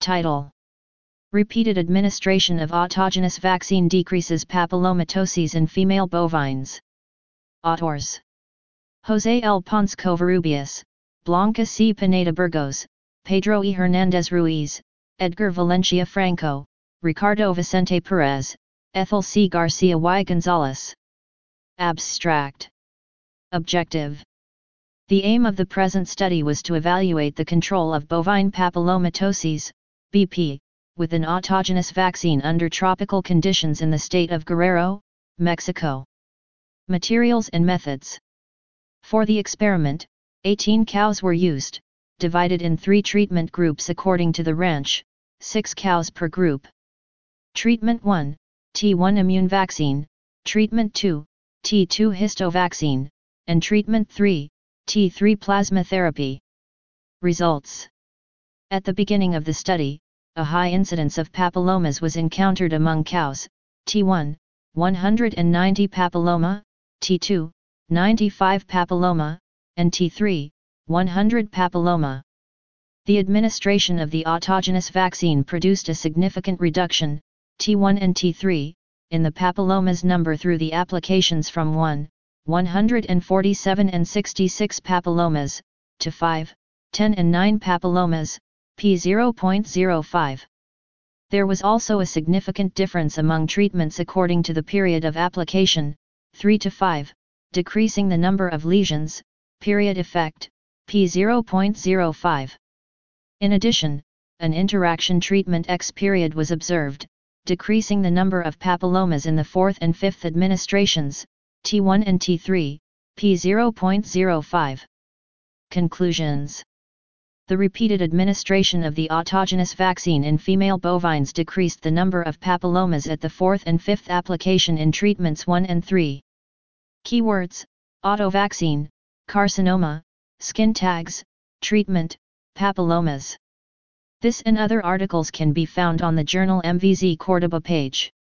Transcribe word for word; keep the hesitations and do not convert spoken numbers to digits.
Title: Repeated administration of autogenous vaccine decreases papillomatosis in female bovines. Authors: José L. Ponce Covarrubias, Blanca C. Pineda Burgos, Pedro E. Hernández Ruiz, Edgar Valencia Franco, Ricardo Vicente Perez, Ethel C. Garcia y Gonzalez. Abstract. Objective: the aim of the present study was to evaluate the control of bovine papillomatosis, B P, with an autogenous vaccine under tropical conditions in the state of Guerrero, Mexico. Materials and methods. For the experiment, eighteen cows were used, divided in three treatment groups according to the ranch, six cows per group. Treatment one, T one immune vaccine, Treatment two, T two histovaccine, and Treatment three, T three plasma therapy. Results. At the beginning of the study, a high incidence of papillomas was encountered among cows, T one, one hundred ninety papilloma, T two, ninety-five papilloma, and T three, one hundred papilloma. The administration of the autogenous vaccine produced a significant reduction, T one and T three, in the papillomas number through the applications from one, one hundred forty-seven and sixty-six papillomas, to five, ten and nine papillomas, p zero point zero five. There was also a significant difference among treatments according to the period of application, three to five, decreasing the number of lesions, period effect, p zero point zero five. In addition, an interaction treatment X period was observed, decreasing the number of papillomas in the fourth and fifth administrations, T one and T three, p zero point zero five. Conclusions. The repeated administration of the autogenous vaccine in female bovines decreased the number of papillomas at the fourth and fifth application in treatments one and three. Keywords: autovaccine, carcinoma, skin tags, treatment, papillomas. This and other articles can be found on the journal M V Z Córdoba page.